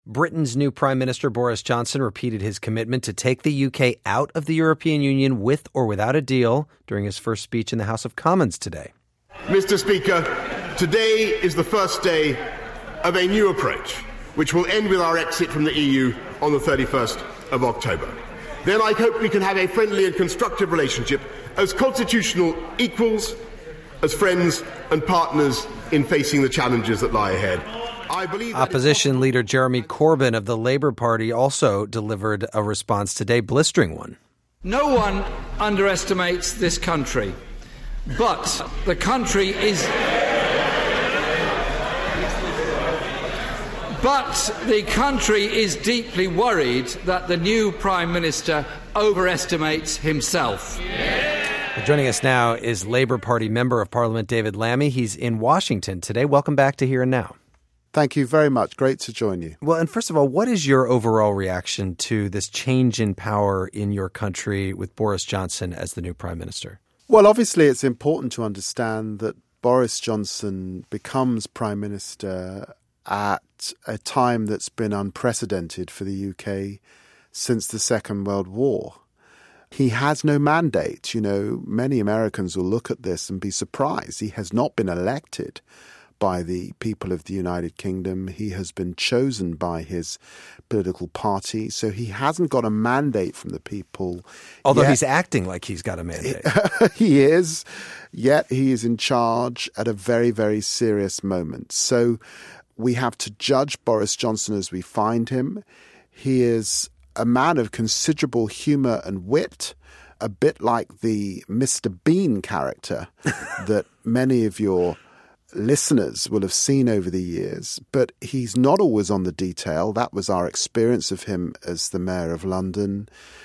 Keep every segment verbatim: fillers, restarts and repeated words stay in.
Britain's new Prime Minister Boris Johnson repeated his commitment to take the U K out of the European Union with or without a deal during his first speech in the House of Commons today. Mister Speaker, today is the first day of a new approach, which will end with our exit from the E U on the thirty-first of October. Then I hope we can have a friendly and constructive relationship as constitutional equals, as friends and partners in facing the challenges that lie ahead. I believe Opposition leader Jeremy Corbyn of the Labour Party also delivered a response today, blistering one. No one underestimates this country, but the country is... But the country is deeply worried that the new Prime Minister overestimates himself. Well, joining us now is Labour Party Member of Parliament David Lammy. He's in Washington today. Welcome back to Here and Now. Thank you very much. Great to join you. Well, and first of all, what is your overall reaction to this change in power in your country with Boris Johnson as the new Prime Minister? Well, obviously, it's important to understand that Boris Johnson becomes Prime Minister at a time that's been unprecedented for the U K since the Second World War. He has no mandate. You know, many Americans will look at this and be surprised. He has not been elected by the people of the United Kingdom. He has been chosen by his political party, so he hasn't got a mandate from the people. Although yet. He's acting like he's got a mandate. He is, yet he is in charge at a very, very serious moment. So we have to judge Boris Johnson as we find him. He is a man of considerable humour and wit, a bit like the Mister Bean character that many of your listeners will have seen over the years, but he's not always on the detail. That was our experience of him as the Mayor of London.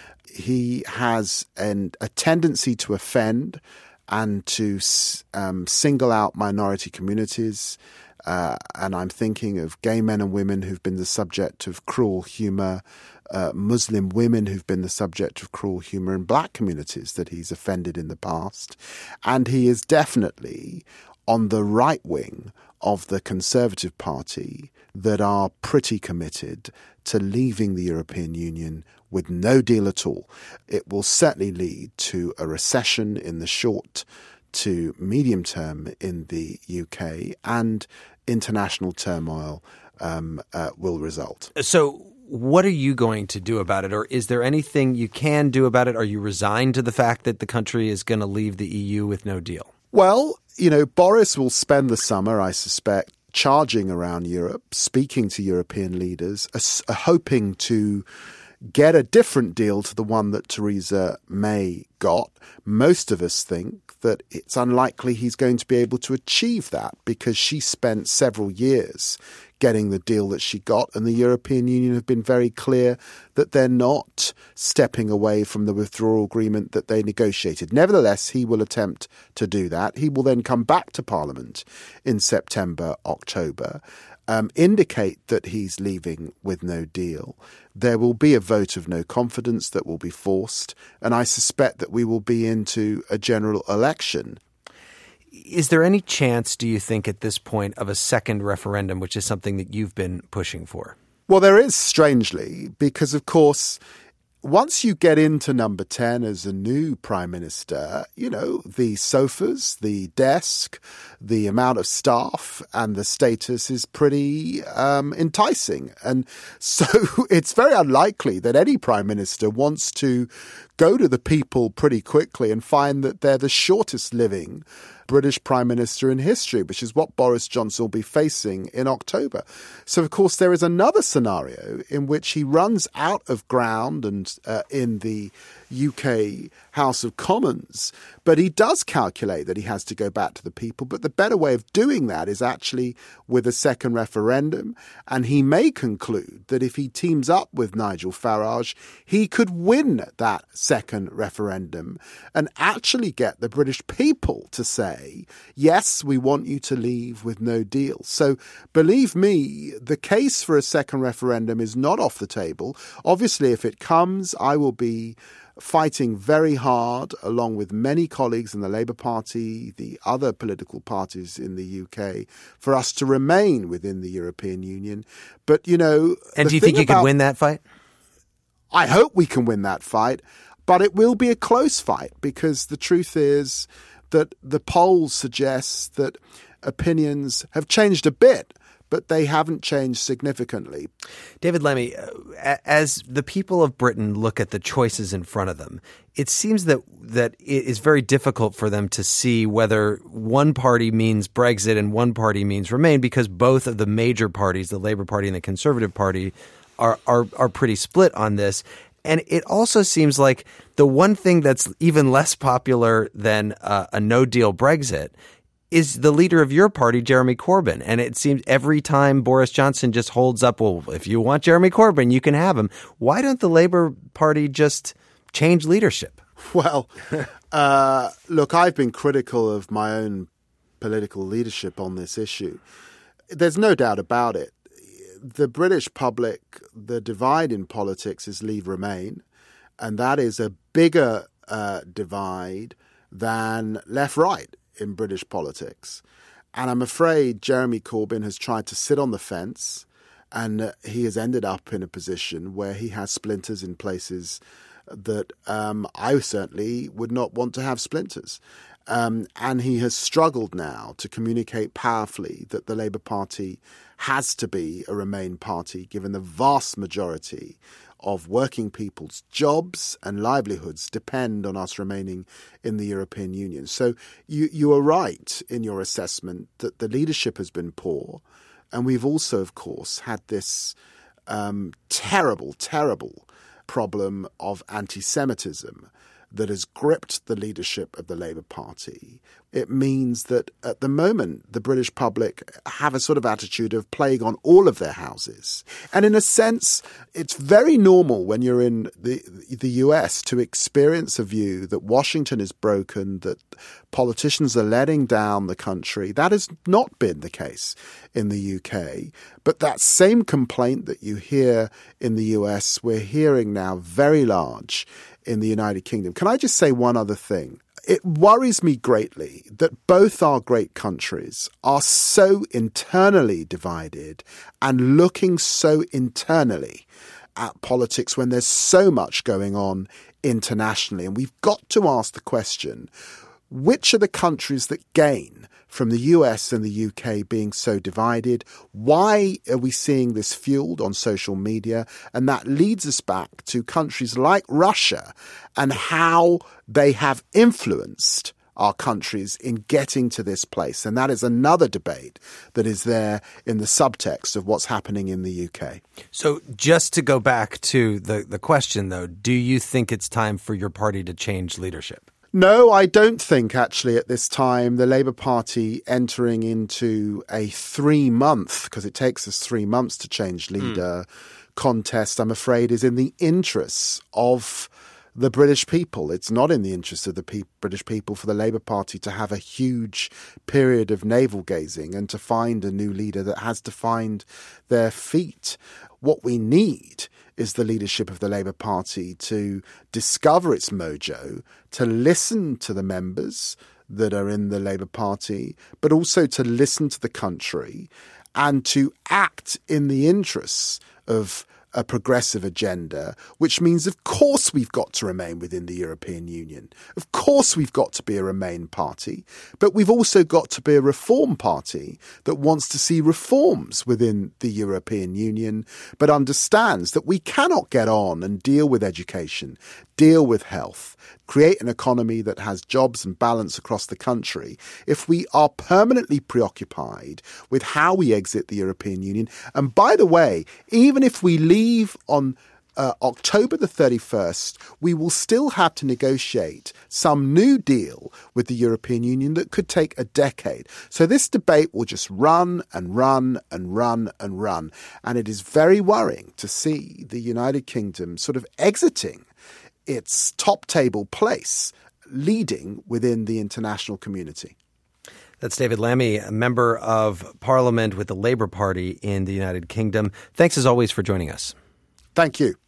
He has an, a tendency to offend and to um, single out minority communities. Uh, and I'm thinking of gay men and women who've been the subject of cruel humour, uh, Muslim women who've been the subject of cruel humour, and black communities that he's offended in the past. And he is definitely on the right wing of the Conservative Party that are pretty committed to leaving the European Union with no deal at all. It will certainly lead to a recession in the short to medium term in the U K, and international turmoil um, uh, will result. So what are you going to do about it? Or is there anything you can do about it? Are you resigned to the fact that the country is going to leave the E U with no deal? Well, you know, Boris will spend the summer, I suspect, charging around Europe, speaking to European leaders, uh, hoping to get a different deal to the one that Theresa May got. Most of us think that it's unlikely he's going to be able to achieve that because she spent several years getting the deal that she got, and the European Union have been very clear that they're not stepping away from the withdrawal agreement that they negotiated. Nevertheless, he will attempt to do that. He will then come back to Parliament in September, October, um, indicate that he's leaving with no deal. There will be a vote of no confidence that will be forced, and I suspect that we will be into a general election. Is there any chance, do you think, at this point of a second referendum, which is something that you've been pushing for? Well, there is, strangely, because, of course, once you get into number ten as a new prime minister, you know, the sofas, the desk, the amount of staff and the status is pretty um, enticing. And so it's very unlikely that any prime minister wants to go to the people pretty quickly and find that they're the shortest living British Prime Minister in history, which is what Boris Johnson will be facing in October. So, of course, there is another scenario in which he runs out of ground and uh, in the U K House of Commons, but he does calculate that he has to go back to the people. But the better way of doing that is actually with a second referendum. And he may conclude that if he teams up with Nigel Farage, he could win that second referendum and actually get the British people to say, say, yes, we want you to leave with no deal. So believe me, the case for a second referendum is not off the table. Obviously, if it comes, I will be fighting very hard, along with many colleagues in the Labour Party, the other political parties in the U K, for us to remain within the European Union. But, you know... And do you think you about, could win that fight? I hope we can win that fight, but it will be a close fight, because the truth is that the polls suggest that opinions have changed a bit, but they haven't changed significantly. David Lemmy, as the people of Britain look at the choices in front of them, it seems that that it is very difficult for them to see whether one party means Brexit and one party means Remain, because both of the major parties, the Labour Party and the Conservative Party, are are, are pretty split on this. And it also seems like the one thing that's even less popular than uh, a no-deal Brexit is the leader of your party, Jeremy Corbyn. And it seems every time Boris Johnson just holds up, well, if you want Jeremy Corbyn, you can have him. Why don't the Labour Party just change leadership? Well, uh, look, I've been critical of my own political leadership on this issue. There's no doubt about it. The British public, the divide in politics is Leave Remain, and that is a bigger uh, divide than left-right in British politics. And I'm afraid Jeremy Corbyn has tried to sit on the fence, and uh, he has ended up in a position where he has splinters in places that um, I certainly would not want to have splinters. Um, and he has struggled now to communicate powerfully that the Labour Party has to be a Remain party, given the vast majority of working people's jobs and livelihoods depend on us remaining in the European Union. So you, you are right in your assessment that the leadership has been poor. And we've also, of course, had this um, terrible, terrible problem of anti-Semitism that has gripped the leadership of the Labour Party. It means that at the moment, the British public have a sort of attitude of plague on all of their houses. And in a sense, it's very normal when you're in the, the U S to experience a view that Washington is broken, that politicians are letting down the country. That has not been the case in the U K. But that same complaint that you hear in the U S, we're hearing now very large in the United Kingdom. Can I just say one other thing? It worries me greatly that both our great countries are so internally divided and looking so internally at politics when there's so much going on internationally. And we've got to ask the question, which are the countries that gain from the U S and the U K being so divided? Why are we seeing this fueled on social media? And that leads us back to countries like Russia and how they have influenced our countries in getting to this place. And that is another debate that is there in the subtext of what's happening in the U K. So just to go back to the, the question, though, do you think it's time for your party to change leadership? No, I don't think actually at this time the Labour Party entering into a three-month, because it takes us three months to change leader, mm. contest, I'm afraid, is in the interests of the British people. It's not in the interest of the pe- British people for the Labour Party to have a huge period of navel-gazing and to find a new leader that has to find their feet. What we need is the leadership of the Labour Party to discover its mojo, to listen to the members that are in the Labour Party, but also to listen to the country and to act in the interests of a progressive agenda, which means, of course, we've got to remain within the European Union. Of course, we've got to be a Remain party, but we've also got to be a reform party that wants to see reforms within the European Union, but understands that we cannot get on and deal with education, deal with health, create an economy that has jobs and balance across the country if we are permanently preoccupied with how we exit the European Union. And by the way, even if we leave on uh, October the thirty-first, we will still have to negotiate some new deal with the European Union that could take a decade. So this debate will just run and run and run and run. And it is very worrying to see the United Kingdom sort of exiting its top table place, leading within the international community. That's David Lammy, a member of Parliament with the Labour Party in the United Kingdom. Thanks as always for joining us. Thank you.